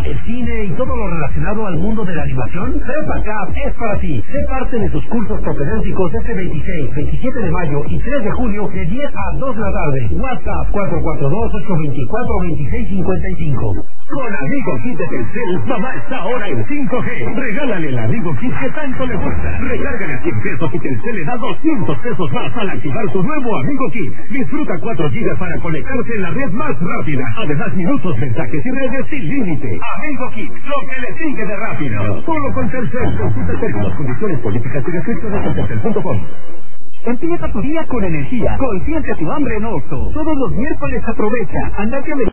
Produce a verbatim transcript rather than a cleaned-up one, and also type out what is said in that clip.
el cine y todo lo relacionado al mundo de la animación? Prepacap es para ti. Sé parte de sus cursos propedéuticos este veintiséis, veintisiete de mayo y tres de junio de diez a dos de la tarde. WhatsApp cuatro cuatro dos, ocho dos cuatro, dos seis cinco cinco. Con Amigo Kit de Telcel, mamá está ahora en cinco G. Regálale el Amigo Kit que tanto le gusta. Recárgale cien pesos y Telcel le da doscientos pesos más al activar su nuevo Amigo Kit. Disfruta cuatro gigas para conectarse en la red más rápida. Además, minutos, mensajes y redes sin límite. Amigo Kit, lo que le sigue de rápido. Solo con Telcel. Consulta términos, condiciones, políticas y restricciones en telcel punto com. Empieza tu día con energía. Consiente tu hambre en Oxxo. Todos los miércoles aprovecha. Andate a